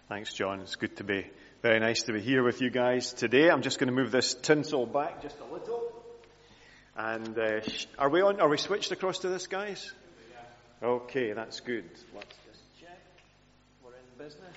Thanks, John. It's good to be, very nice to be here with you guys today. I'm just going to move this tinsel back just a little. And are we switched across to this, guys? Yeah. Okay, that's good. Let's just check. We're in business.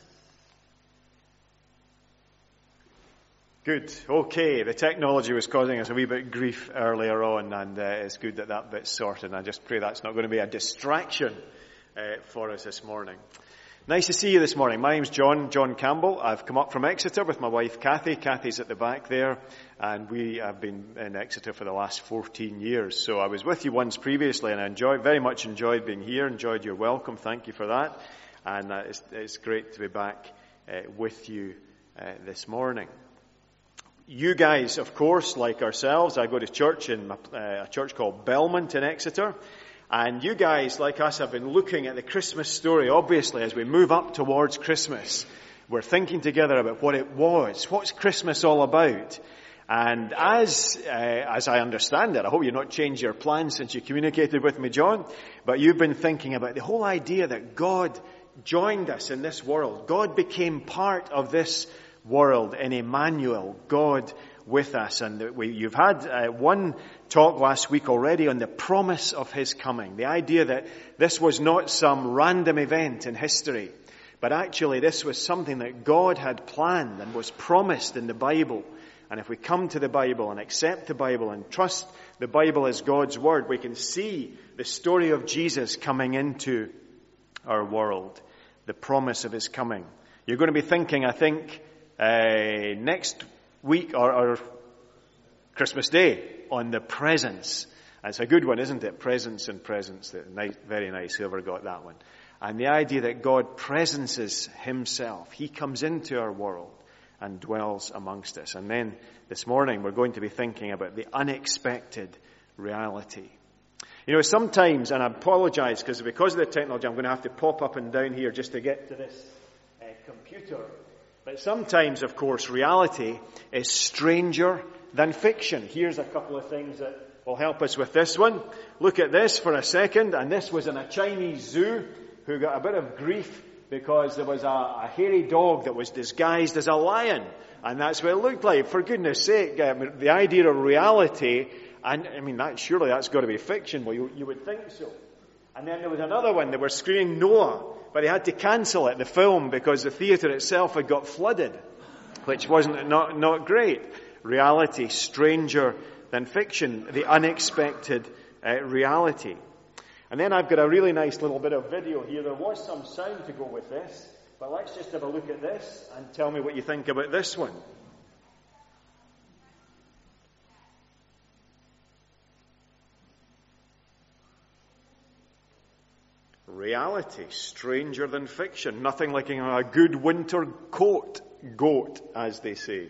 Good. Okay, the technology was causing us a wee bit of grief earlier on, and it's good that bit's sorted. And I just pray that's not going to be a distraction for us this morning. Nice to see you this morning. My name's John Campbell. I've come up from Exeter with my wife Kathy. Kathy's at the back there, and we have been in Exeter for the last 14 years. So I was with you once previously, and I very much enjoyed being here, enjoyed your welcome. Thank you for that. And it's great to be back with you this morning. You guys, of course, like ourselves, I go to church in a church called Belmont in Exeter. And you guys, like us, have been looking at the Christmas story, obviously, as we move up towards Christmas. We're thinking together about what it was. What's Christmas all about? And as I understand it, I hope you've not changed your plans since you communicated with me, John, but you've been thinking about the whole idea that God joined us in this world. God became part of this world in Emmanuel, God with us. And you've had one talk last week already on the promise of His coming. The idea that this was not some random event in history, but actually this was something that God had planned and was promised in the Bible. And if we come to the Bible and accept the Bible and trust the Bible as God's Word, we can see the story of Jesus coming into our world, the promise of His coming. You're going to be thinking, I think, next week or Christmas Day on the presents. It's a good one, isn't it? Presents and presents. Very nice, whoever got that one. And the idea that God presences Himself. He comes into our world and dwells amongst us. And then this morning we're going to be thinking about the unexpected reality. You know, sometimes, and I apologize because of the technology, I'm going to have to pop up and down here just to get to this computer. But sometimes, of course, reality is stranger than fiction. Here's a couple of things that will help us with this one. Look at this for a second. And this was in a Chinese zoo who got a bit of grief because there was a hairy dog that was disguised as a lion. And that's what it looked like. For goodness sake, the idea of reality, and I mean, surely that's got to be fiction. Well, you would think so. And then there was another one. They were screening Noah, but they had to cancel it, the film, because the theatre itself had got flooded, which wasn't not great. Reality, stranger than fiction, the unexpected reality. And then I've got a really nice little bit of video here. There was some sound to go with this, but let's just have a look at this and tell me what you think about this one. Reality, stranger than fiction. Nothing like a good winter goat, as they say.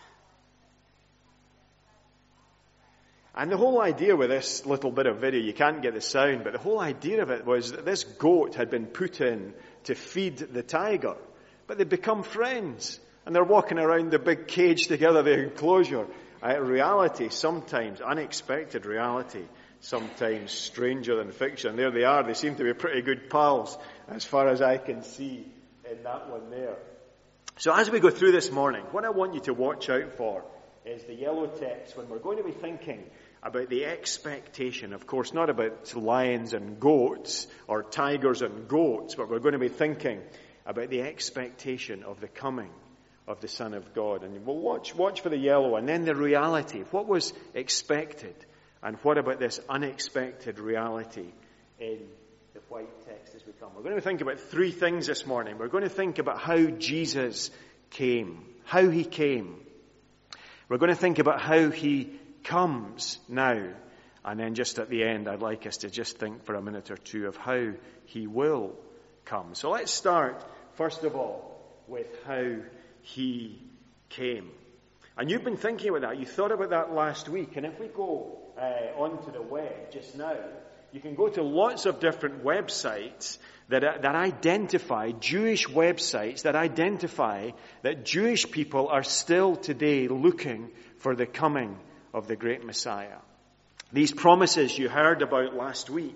And the whole idea with this little bit of video, you can't get the sound, but the whole idea of it was that this goat had been put in to feed the tiger. But they'd become friends. And they're walking around the big cage together, the enclosure. Reality, sometimes, unexpected reality. Sometimes stranger than fiction. There they are. They seem to be pretty good pals as far as I can see in that one there. So as we go through this morning, what I want you to watch out for is the yellow text when we're going to be thinking about the expectation. Of course, not about lions and goats or tigers and goats, but we're going to be thinking about the expectation of the coming of the Son of God. And we'll watch for the yellow and then the reality. What was expected? And what about this unexpected reality in the white text as we come? We're going to think about three things this morning. We're going to think about how Jesus came, how He came. We're going to think about how He comes now. And then just at the end, I'd like us to just think for a minute or two of how He will come. So let's start, first of all, with how He came. And you've been thinking about that. You thought about that last week. And if we go onto the web just now, you can go to lots of different websites that identify, Jewish websites that identify that Jewish people are still today looking for the coming of the great Messiah. These promises you heard about last week,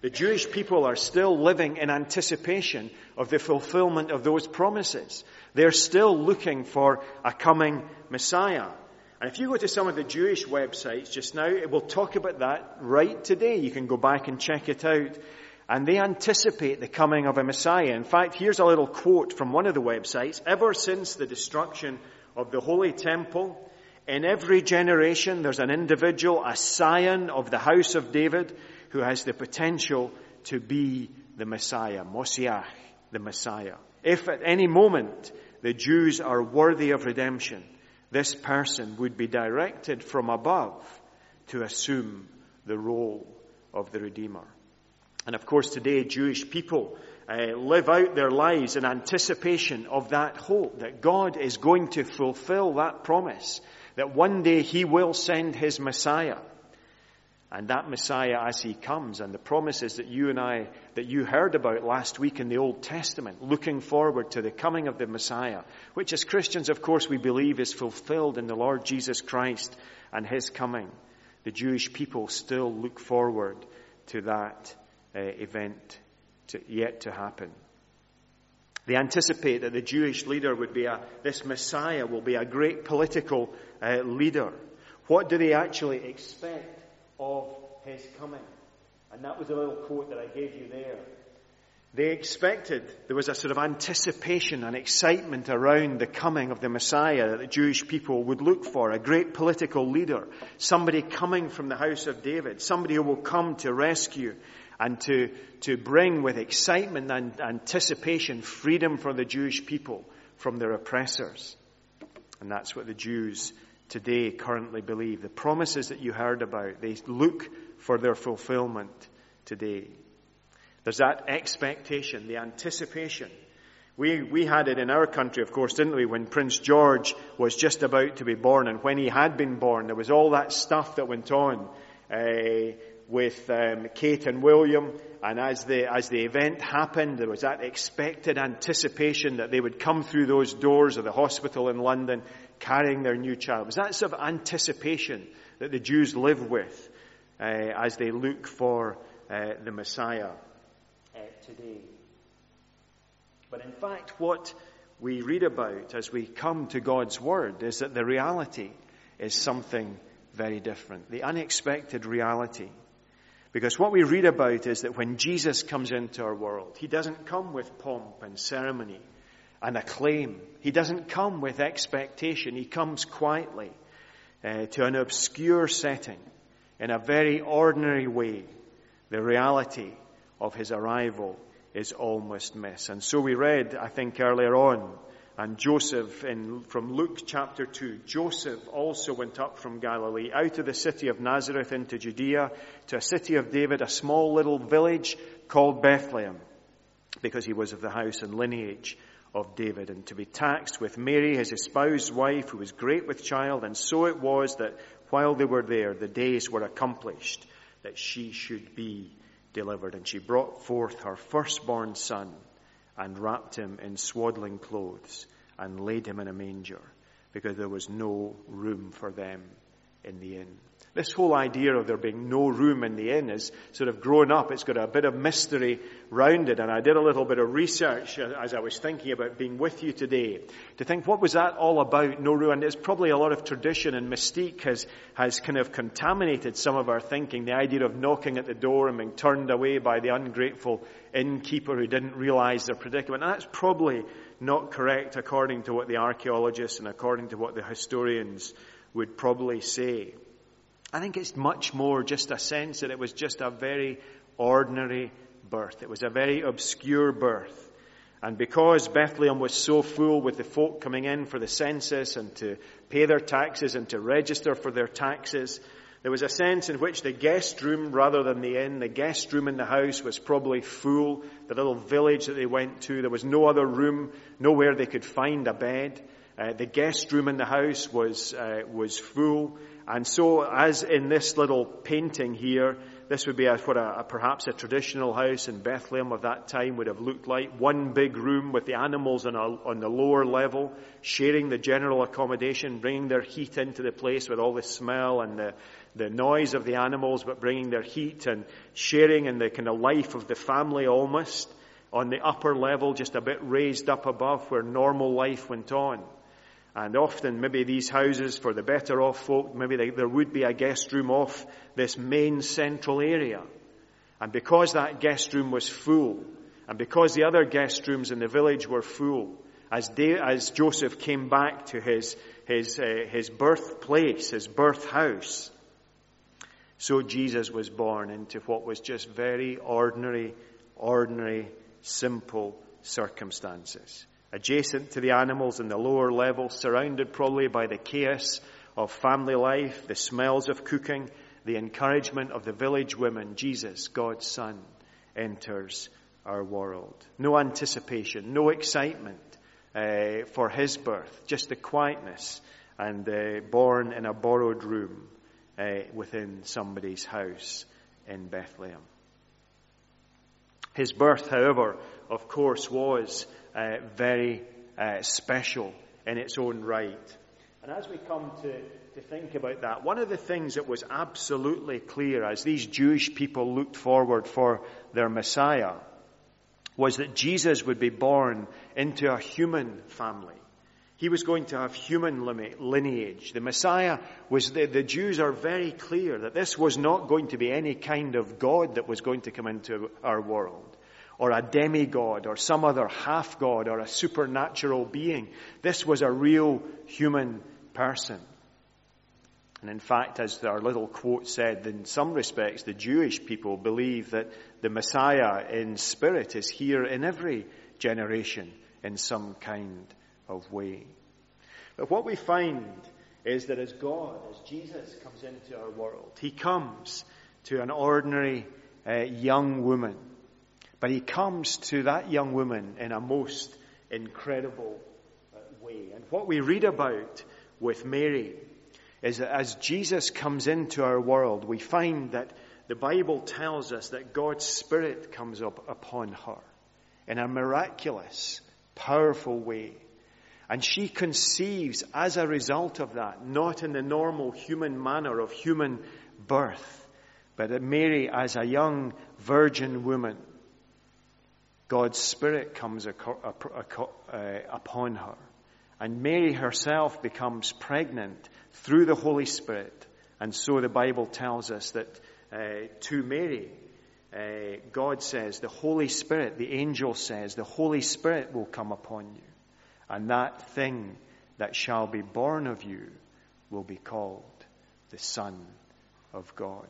The Jewish people are still living in anticipation of the fulfillment of those promises. They're still looking for a coming Messiah. And if you go to some of the Jewish websites just now, it will talk about that right today. You can go back and check it out. And they anticipate the coming of a Messiah. In fact, here's a little quote from one of the websites. Ever since the destruction of the Holy Temple, in every generation there's an individual, a scion of the house of David, who has the potential to be the Messiah, Moshiach, the Messiah. If at any moment the Jews are worthy of redemption, this person would be directed from above to assume the role of the Redeemer. And of course today Jewish people live out their lives in anticipation of that hope, that God is going to fulfill that promise, that one day He will send His Messiah. And that Messiah, as He comes, and the promises that you heard about last week in the Old Testament, looking forward to the coming of the Messiah, which as Christians, of course, we believe is fulfilled in the Lord Jesus Christ and His coming. The Jewish people still look forward to that event yet to happen. They anticipate that the Jewish leader this Messiah will be a great political leader. What do they actually expect of His coming? And that was a little quote that I gave you there. There was a sort of anticipation and excitement around the coming of the Messiah that the Jewish people would look for, a great political leader, somebody coming from the house of David, somebody who will come to rescue and to bring with excitement and anticipation freedom for the Jewish people from their oppressors. And that's what the Jews today currently believe. The promises that you heard about, they look for their fulfillment today. There's that expectation, the anticipation. We had it in our country, of course, didn't we, when Prince George was just about to be born. And when he had been born, there was all that stuff that went on with Kate and William. And as the event happened, there was that expected anticipation that they would come through those doors of the hospital in London carrying their new child. It was that sort of anticipation that the Jews live with as they look for the Messiah today. But in fact, what we read about as we come to God's Word is that the reality is something very different. The unexpected reality. Because what we read about is that when Jesus comes into our world, He doesn't come with pomp and ceremony and acclaim. He doesn't come with expectation. He comes quietly to an obscure setting in a very ordinary way. The reality of His arrival is almost missed. And so we read, I think earlier on, and Joseph, from Luke chapter 2, Joseph also went up from Galilee, out of the city of Nazareth into Judea, to a city of David, a small little village called Bethlehem, because he was of the house and lineage of David, and to be taxed with Mary, his espoused wife, who was great with child. And so it was that while they were there, the days were accomplished that she should be delivered. And she brought forth her firstborn son and wrapped him in swaddling clothes and laid him in a manger, because there was no room for them in the inn. This whole idea of there being no room in the inn is sort of grown up. It's got a bit of mystery round it. And I did a little bit of research as I was thinking about being with you today to think, what was that all about? No room. And it's probably a lot of tradition and mystique has kind of contaminated some of our thinking. The idea of knocking at the door and being turned away by the ungrateful innkeeper who didn't realize their predicament. And that's probably not correct according to what the archaeologists and according to what the historians would probably say. I think it's much more just a sense that it was just a very ordinary birth. It was a very obscure birth. And because Bethlehem was so full with the folk coming in for the census and to pay their taxes and to register for their taxes, there was a sense in which the guest room rather than the inn, the guest room in the house was probably full. The little village that they went to, there was no other room, nowhere they could find a bed. The guest room in the house was full. And so, as in this little painting here, This would be perhaps a traditional house in Bethlehem of that time would have looked like. One big room with the animals on the lower level, sharing the general accommodation, bringing their heat into the place with all the smell and the noise of the animals, but bringing their heat and sharing in the kind of life of the family almost. On the upper level, just a bit raised up above where normal life went on. And often, maybe these houses, for the better off folk, maybe there would be a guest room off this main central area. And because that guest room was full, and because the other guest rooms in the village were full, as Joseph came back to his birthplace, his birth house, so Jesus was born into what was just very ordinary, simple circumstances. Adjacent to the animals in the lower level, surrounded probably by the chaos of family life, the smells of cooking, the encouragement of the village women, Jesus, God's Son, enters our world. No anticipation, no excitement for his birth, just the quietness and born in a borrowed room within somebody's house in Bethlehem. His birth, however, of course, was very special in its own right. And as we come to think about that, one of the things that was absolutely clear as these Jewish people looked forward for their Messiah was that Jesus would be born into a human family. He was going to have human lineage. The Messiah the Jews are very clear that this was not going to be any kind of God that was going to come into our world, or a demigod, or some other half-god, or a supernatural being. This was a real human person. And in fact, as our little quote said, in some respects, the Jewish people believe that the Messiah in spirit is here in every generation in some kind of way. But what we find is that as Jesus comes into our world, he comes to an ordinary young woman. But he comes to that young woman in a most incredible way. And what we read about with Mary is that as Jesus comes into our world, we find that the Bible tells us that God's Spirit comes up upon her in a miraculous, powerful way. And she conceives as a result of that, not in the normal human manner of human birth, but that Mary, as a young virgin woman, God's Spirit comes upon her. And Mary herself becomes pregnant through the Holy Spirit. And so the Bible tells us that to Mary, God says, the Holy Spirit, the angel says, the Holy Spirit will come upon you. And that thing that shall be born of you will be called the Son of God.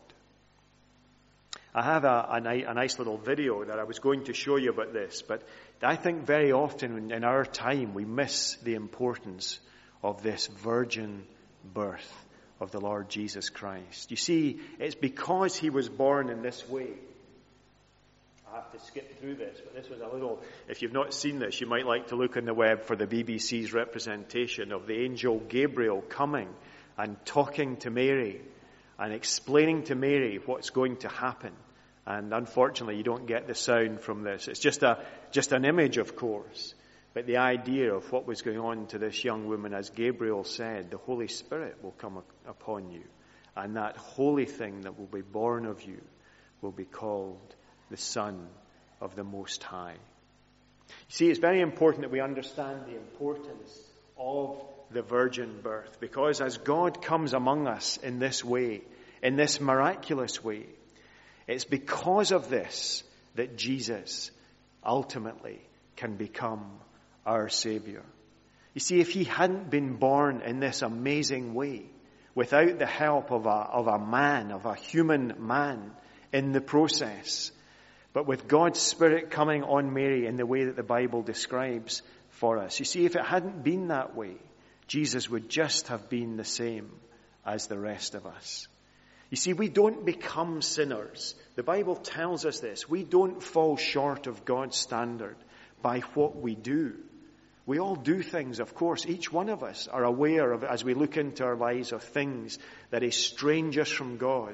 I have a nice little video that I was going to show you about this, but I think very often in our time we miss the importance of this virgin birth of the Lord Jesus Christ. You see, it's because he was born in this way. I have to skip through this, but this was a little, if you've not seen this, you might like to look on the web for the BBC's representation of the angel Gabriel coming and talking to Mary and explaining to Mary what's going to happen. And unfortunately, you don't get the sound from this. It's just an image, of course. But the idea of what was going on to this young woman, as Gabriel said, the Holy Spirit will come upon you. And that holy thing that will be born of you will be called the Son of the Most High. You see, it's very important that we understand the importance of the virgin birth, because as God comes among us in this way, in this miraculous way, it's because of this that Jesus ultimately can become our Savior. You see, if he hadn't been born in this amazing way, without the help of a human man in the process, but with God's Spirit coming on Mary in the way that the Bible describes for us. You see, if it hadn't been that way, Jesus would just have been the same as the rest of us. You see, we don't become sinners. The Bible tells us this. We don't fall short of God's standard by what we do. We all do things, of course. Each one of us are aware of, as we look into our lives, of things that estrange us from God,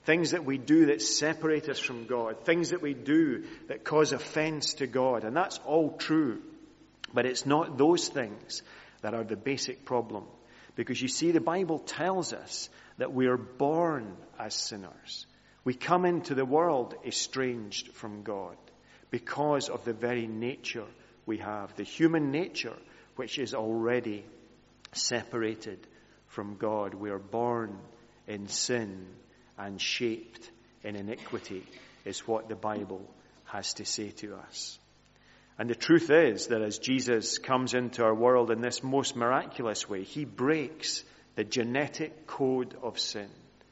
things that we do that separate us from God, things that we do that cause offense to God. And that's all true. But it's not those things that are the basic problem. Because you see, the Bible tells us that we are born as sinners. We come into the world estranged from God because of the very nature we have, the human nature which is already separated from God. We are born in sin and shaped in iniquity, is what the Bible has to say to us. And the truth is that as Jesus comes into our world in this most miraculous way, he breaks the genetic code of sin.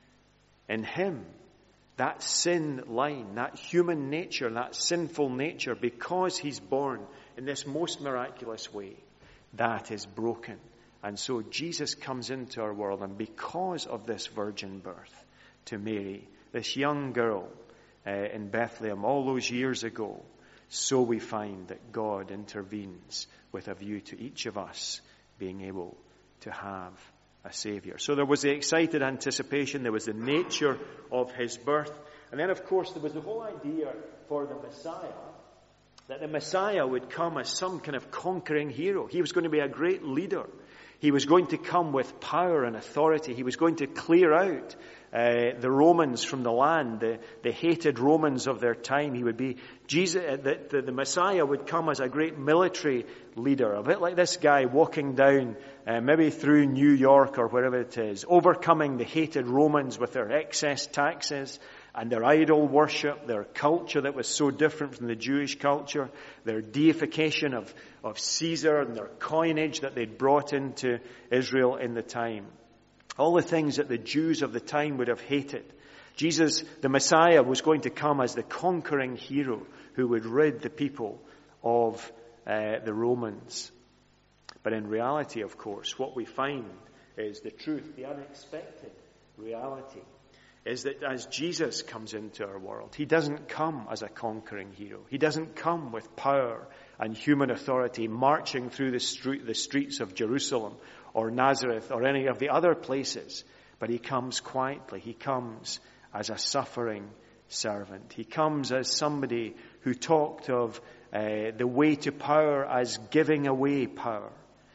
In him, that sin line, that human nature, that sinful nature, because he's born in this most miraculous way, that is broken. And so Jesus comes into our world, and because of this virgin birth to Mary, this young girl in Bethlehem all those years ago, so we find that God intervenes with a view to each of us being able to have a Savior. So there was the excited anticipation, there was the nature of his birth, and then of course there was the whole idea for the Messiah, that the Messiah would come as some kind of conquering hero. He was going to be a great leader. He was going to come with power and authority. He was going to clear out the Romans from the land, the hated Romans of their time. He would be the Messiah would come as a great military leader, a bit like this guy walking down maybe through New York or wherever it is, overcoming the hated Romans with their excess taxes and their idol worship, their culture that was so different from the Jewish culture, their deification of Caesar and their coinage that they'd brought into Israel in the time. All the things that the Jews of the time would have hated. Jesus, the Messiah, was going to come as the conquering hero who would rid the people of the Romans. But in reality, of course, what we find is the truth, the unexpected reality, is that as Jesus comes into our world, he doesn't come as a conquering hero. He doesn't come with power and human authority marching through the streets of Jerusalem or Nazareth or any of the other places. But he comes quietly. He comes as a suffering servant. He comes as somebody who talked of the way to power as giving away power.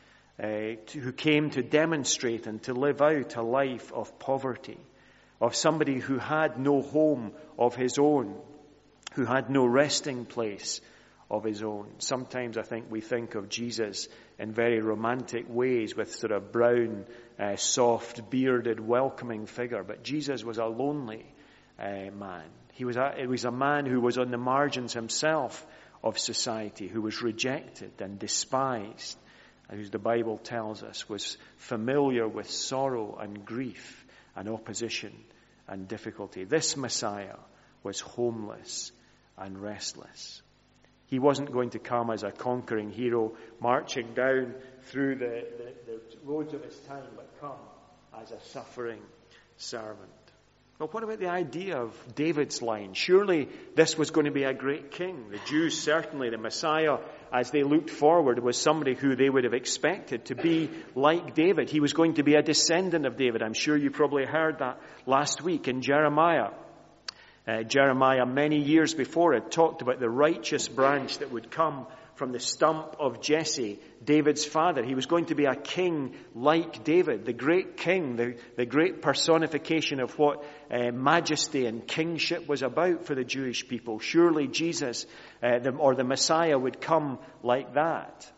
Who came to demonstrate and to live out a life of poverty. Of somebody who had no home of his own, who had no resting place of his own. Sometimes I think we think of Jesus in very romantic ways with sort of brown, soft, bearded, welcoming figure. But Jesus was a lonely man. It was a man who was on the margins himself of society, who was rejected and despised, and who the Bible tells us was familiar with sorrow and grief and opposition and difficulty. This Messiah was homeless and restless. He wasn't going to come as a conquering hero marching down through the roads of his time, but come as a suffering servant. Well, what about the idea of David's line? Surely this was going to be a great king. The Jews, certainly, the Messiah, as they looked forward, was somebody who they would have expected to be like David. He was going to be a descendant of David. I'm sure you probably heard that last week in Jeremiah. Jeremiah, many years before, had talked about the righteous branch that would come from the stump of Jesse, David's father. He was going to be a king like David, the great king, the great personification of what majesty and kingship was about for the Jewish people. Surely Jesus, or the Messiah, would come like that.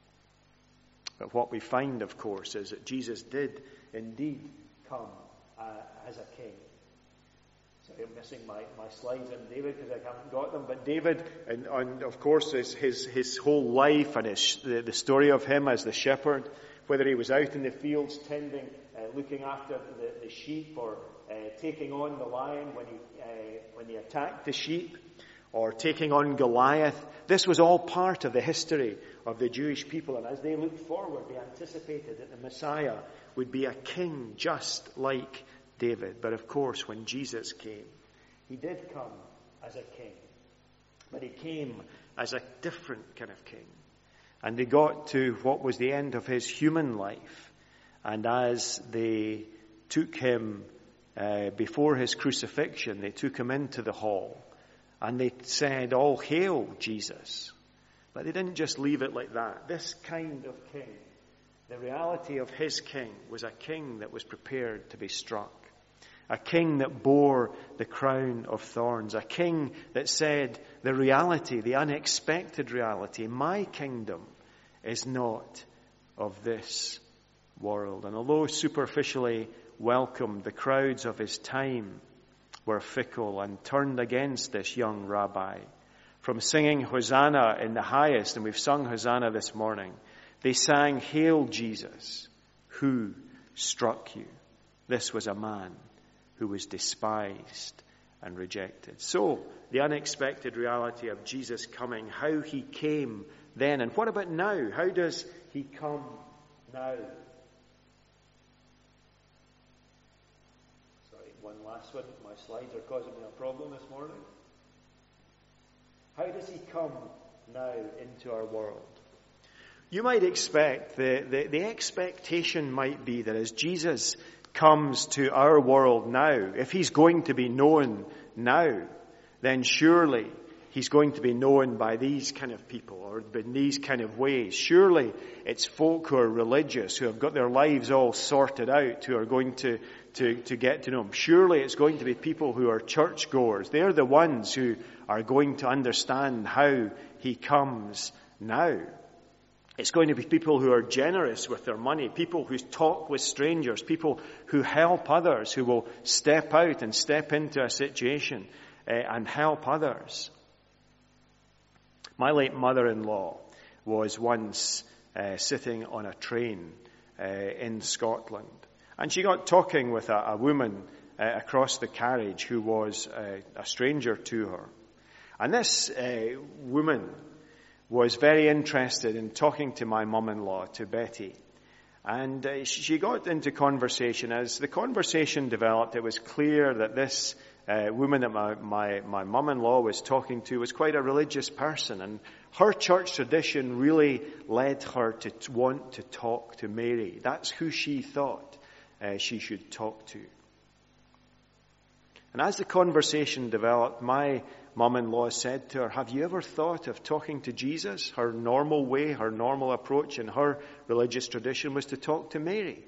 But what we find, of course, is that Jesus did indeed come as a king. Sorry, I'm missing my slides on David because I haven't got them. But David, and of course, his whole life and the story of him as the shepherd, whether he was out in the fields tending, looking after the sheep, or taking on the lion when he attacked the sheep, or taking on Goliath. This was all part of the history of the Jewish people. And as they looked forward, they anticipated that the Messiah would be a king just like David. But of course, when Jesus came, he did come as a king. But he came as a different kind of king. And they got to what was the end of his human life. And as they took him before his crucifixion, they took him into the hall and they said, "All hail Jesus." But they didn't just leave it like that. This kind of king, the reality of his king, was a king that was prepared to be struck. A king that bore the crown of thorns. A king that said the reality, the unexpected reality, my kingdom is not of this world. And although superficially welcomed, the crowds of his time were fickle and turned against this young rabbi. From singing Hosanna in the highest, and we've sung Hosanna this morning, they sang, "Hail Jesus, who struck you?" This was a man who was despised and rejected. So, the unexpected reality of Jesus coming, how he came then. And what about now? How does he come now? Sorry, one last one. My slides are causing me a problem this morning. How does he come now into our world? You might expect, the expectation might be that as Jesus comes to our world now, if he's going to be known now, then surely he's going to be known by these kind of people or in these kind of ways. Surely it's folk who are religious, who have got their lives all sorted out, who are going to get to know him. Surely it's going to be people who are churchgoers. They're the ones who are going to understand how he comes now. It's going to be people who are generous with their money, people who talk with strangers, people who help others, who will step out and step into a situation and help others. My late mother-in-law was once sitting on a train in Scotland, and she got talking with a woman across the carriage who was a stranger to her. And this woman was very interested in talking to my mum-in-law, to Betty. And she got into conversation. As the conversation developed, it was clear that this woman that my mum-in-law was talking to was quite a religious person. And her church tradition really led her to want to talk to Mary. That's who she thought she should talk to. And as the conversation developed, my mum-in-law said to her, "Have you ever thought of talking to Jesus?" Her normal way, her normal approach in her religious tradition was to talk to Mary.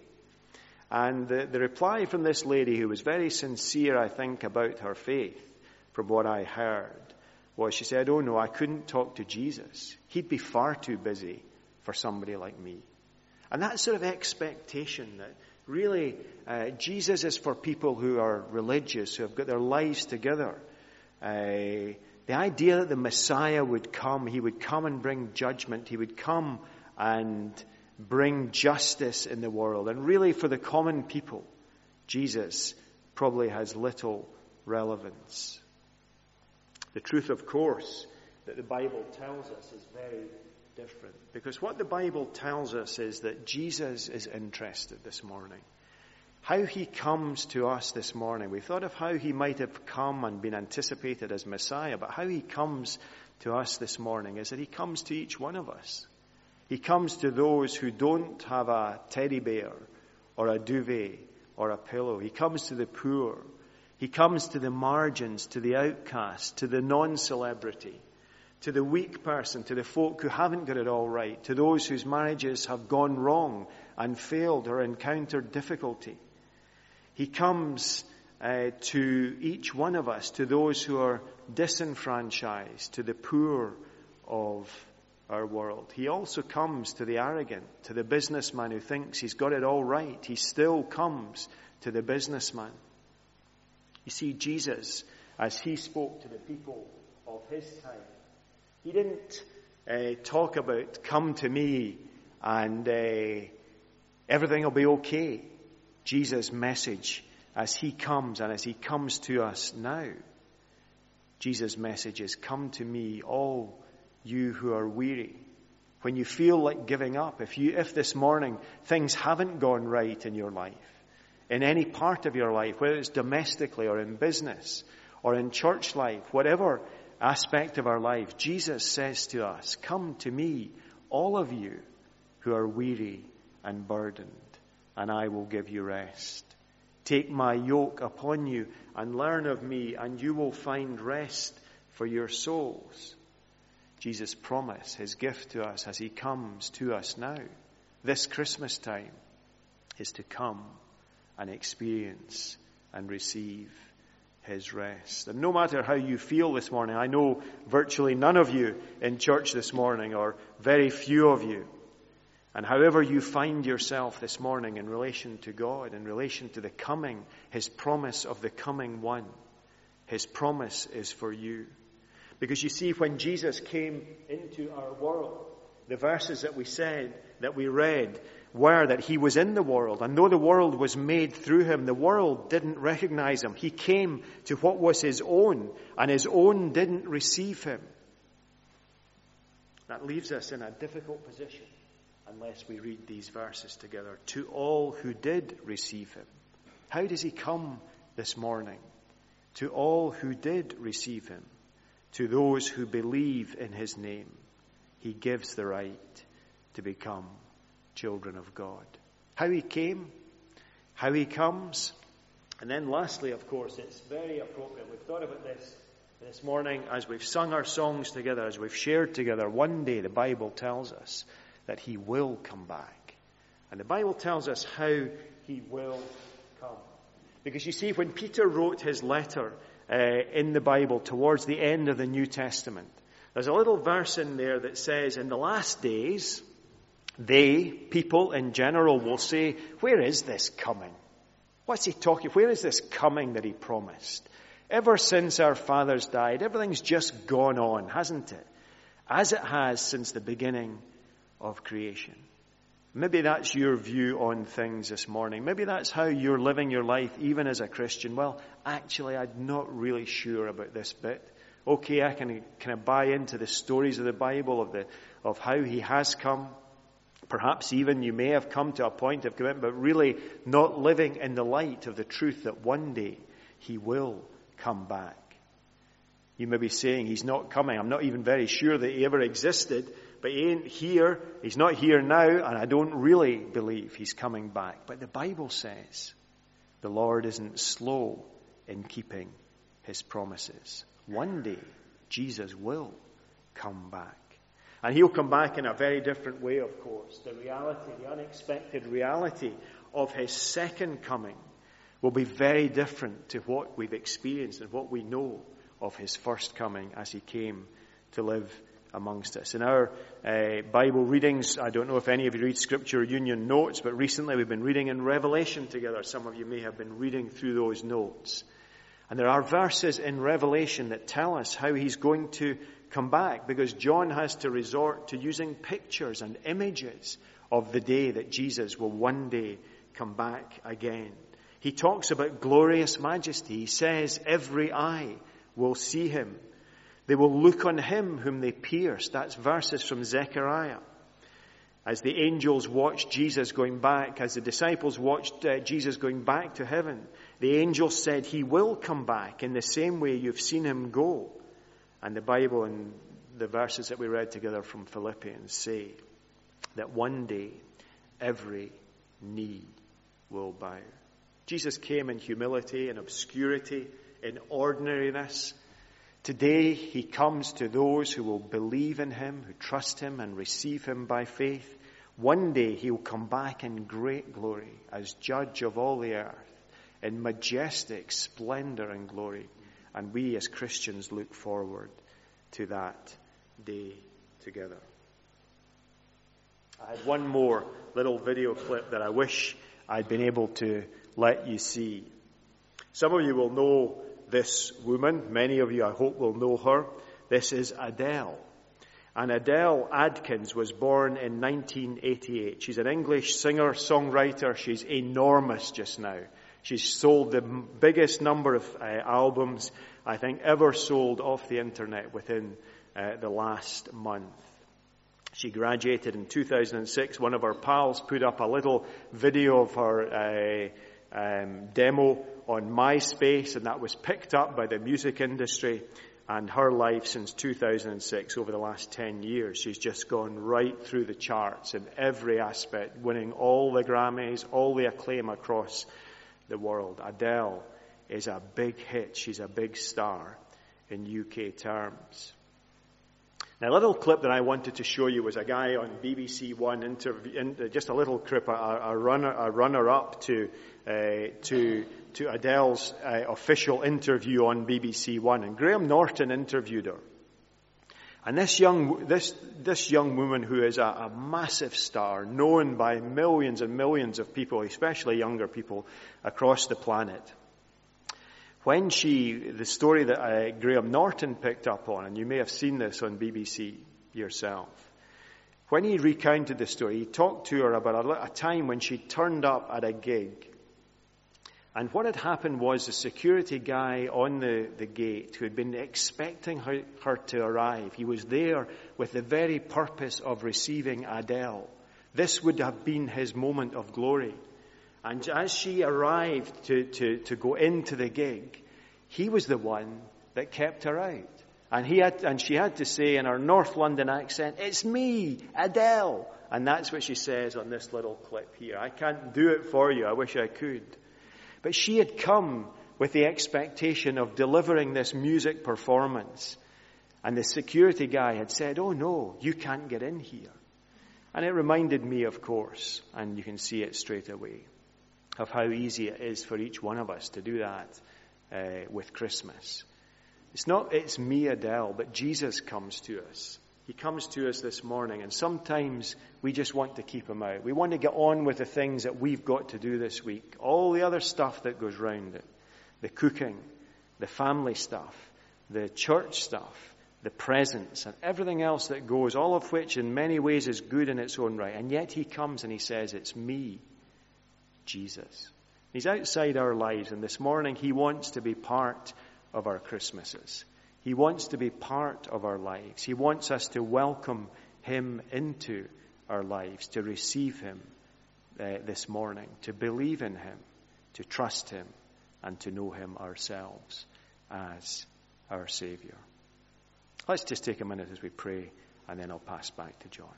And the reply from this lady, who was very sincere, I think, about her faith, from what I heard, was she said, "Oh no, I couldn't talk to Jesus. He'd be far too busy for somebody like me." And that sort of expectation that really Jesus is for people who are religious, who have got their lives together. The idea that the Messiah would come, he would come and bring judgment, he would come and bring justice in the world. And really for the common people, Jesus probably has little relevance. The truth, of course, that the Bible tells us is very different. Because what the Bible tells us is that Jesus is interested this morning. How he comes to us this morning. We thought of how he might have come and been anticipated as Messiah, but how he comes to us this morning is that he comes to each one of us. He comes to those who don't have a teddy bear or a duvet or a pillow. He comes to the poor. He comes to the margins, to the outcast, to the non-celebrity, to the weak person, to the folk who haven't got it all right, to those whose marriages have gone wrong and failed or encountered difficulty. He comes to each one of us, to those who are disenfranchised, to the poor of our world. He also comes to the arrogant, to the businessman who thinks he's got it all right. He still comes to the businessman. You see, Jesus, as he spoke to the people of his time, he didn't talk about, "Come to me and everything will be okay." Jesus' message as he comes and as he comes to us now, Jesus' message is, "Come to me, all you who are weary." When you feel like giving up, if this morning things haven't gone right in your life, in any part of your life, whether it's domestically or in business or in church life, whatever aspect of our life, Jesus says to us, "Come to me, all of you who are weary and burdened, and I will give you rest." Take my yoke upon you and learn of me, and you will find rest for your souls. Jesus' promise, his gift to us as he comes to us now, this Christmas time, is to come and experience and receive his rest. And no matter how you feel this morning, I know virtually none of you in church this morning, or very few of you. And however you find yourself this morning in relation to God, in relation to the coming, his promise of the coming one, his promise is for you. Because you see, when Jesus came into our world, the verses that we read, were that he was in the world, and though the world was made through him, the world didn't recognize him. He came to what was his own, and his own didn't receive him. That leaves us in a difficult position unless we read these verses together. To all who did receive him. How does he come this morning? To all who did receive him, to those who believe in his name, he gives the right to become children of God. How he came, how he comes, and then lastly, of course, it's very appropriate. We've thought about this morning as we've sung our songs together, as we've shared together. One day the Bible tells us that he will come back. And the Bible tells us how he will come. Because you see, when Peter wrote his letter in the Bible towards the end of the New Testament, there's a little verse in there that says, in the last days, people in general will say, where is this coming? What's he talking? Where is this coming that he promised? Ever since our fathers died, everything's just gone on, hasn't it? As it has since the beginning of creation. Maybe that's your view on things this morning. Maybe that's how you're living your life, even as a Christian. Well, actually, I'm not really sure about this bit. Okay, I can buy into the stories of the Bible, of how he has come. Perhaps even you may have come to a point of commitment, but really not living in the light of the truth that one day he will come back. You may be saying he's not coming. I'm not even very sure that he ever existed, but he ain't here. He's not here now, and I don't really believe he's coming back. But the Bible says the Lord isn't slow in keeping his promises. One day, Jesus will come back. And he'll come back in a very different way, of course. The reality, the unexpected reality of his second coming will be very different to what we've experienced and what we know of his first coming as he came to live amongst us. In our Bible readings, I don't know if any of you read Scripture Union notes, but recently we've been reading in Revelation together. Some of you may have been reading through those notes. And there are verses in Revelation that tell us how he's going to come back, because John has to resort to using pictures and images of the day that Jesus will one day come back again. He talks about glorious majesty. He says every eye will see him. They will look on him whom they pierced. That's verses from Zechariah. As the angels watched Jesus going back, as the disciples watched Jesus going back to heaven, the angels said he will come back in the same way you've seen him go. And the Bible and the verses that we read together from Philippians say that one day every knee will bow. Jesus came in humility, in obscurity, in ordinariness. Today he comes to those who will believe in him, who trust him and receive him by faith. One day he will come back in great glory as judge of all the earth, in majestic splendor and glory. And we as Christians look forward to that day together. I had one more little video clip that I wish I'd been able to let you see. Some of you will know this woman. Many of you, I hope, will know her. This is Adele. And Adele Adkins was born in 1988. She's an English singer-songwriter. She's enormous just now. She's sold the biggest number of albums, I think, ever sold off the internet within the last month. She graduated in 2006. One of her pals put up a little video of her demo on MySpace, and that was picked up by the music industry. And her life since 2006, over the last 10 years, she's just gone right through the charts in every aspect, winning all the Grammys, all the acclaim across the world. Adele is a big hit. She's a big star in UK terms. Now, a little clip that I wanted to show you was a guy on BBC One just a little clip, a runner-up to Adele's official interview on BBC One, and Graham Norton interviewed her. And this young woman, who is a massive star, known by millions and millions of people, especially younger people across the planet. The story that Graham Norton picked up on, and you may have seen this on BBC yourself, when he recounted the story, he talked to her about a time when she turned up at a gig. And what had happened was the security guy on the gate, who had been expecting her to arrive, he was there with the very purpose of receiving Adele. This would have been his moment of glory. And as she arrived to go into the gig, he was the one that kept her out. And she had to say in her North London accent, "It's me, Adele." And that's what she says on this little clip here. I can't do it for you. I wish I could. But she had come with the expectation of delivering this music performance. And the security guy had said, "Oh no, you can't get in here." And it reminded me, of course, and you can see it straight away, of how easy it is for each one of us to do that with Christmas. It's me, Adele, but Jesus comes to us. He comes to us this morning, and sometimes we just want to keep him out. We want to get on with the things that we've got to do this week. All the other stuff that goes round it. The cooking, the family stuff, the church stuff, the presents, and everything else that goes, all of which in many ways is good in its own right. And yet he comes and he says, "It's me, Jesus." He's outside our lives, and this morning he wants to be part of our Christmases. He wants to be part of our lives. He wants us to welcome him into our lives, to receive him this morning, to believe in him, to trust him, and to know him ourselves as our Savior. Let's just take a minute as we pray, and then I'll pass back to John.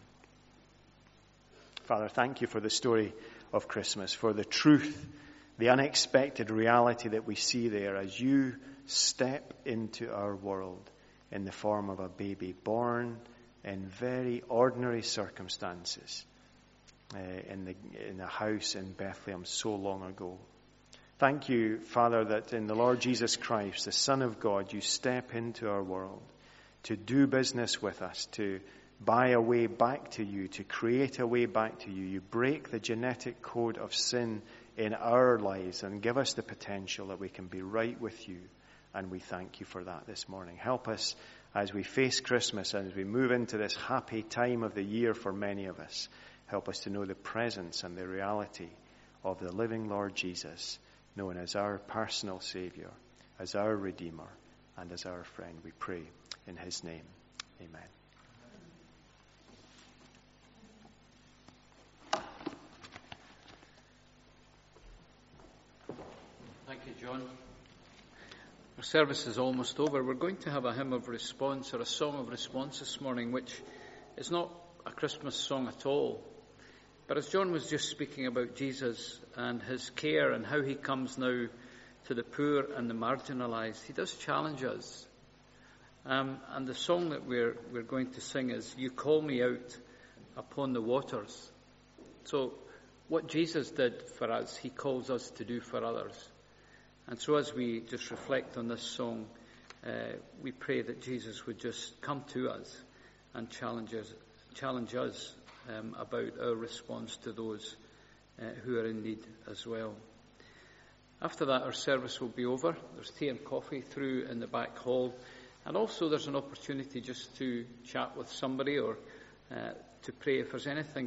Father, thank you for the story of Christmas, for the truth, the unexpected reality that we see there as you step into our world in the form of a baby born in very ordinary circumstances in a house in Bethlehem so long ago. Thank you, Father, that in the Lord Jesus Christ, the Son of God, you step into our world to do business with us, to buy a way back to you, to create a way back to you. You break the genetic code of sin in our lives and give us the potential that we can be right with you. And we thank you for that this morning. Help us as we face Christmas and as we move into this happy time of the year for many of us. Help us to know the presence and the reality of the living Lord Jesus, known as our personal Savior, as our Redeemer, and as our friend. We pray in his name. Amen. Thank you, John. Our service is almost over. We're going to have a hymn of response, or a song of response this morning, which is not a Christmas song at all. But as John was just speaking about Jesus and his care and how he comes now to the poor and the marginalized, he does challenge us. And the song that we're going to sing is, "You Call Me Out Upon the Waters." So what Jesus did for us, he calls us to do for others. And so as we just reflect on this song, we pray that Jesus would just come to us and challenge us about our response to those who are in need as well. After that, our service will be over. There's tea and coffee through in the back hall. And also there's an opportunity just to chat with somebody or to pray if there's anything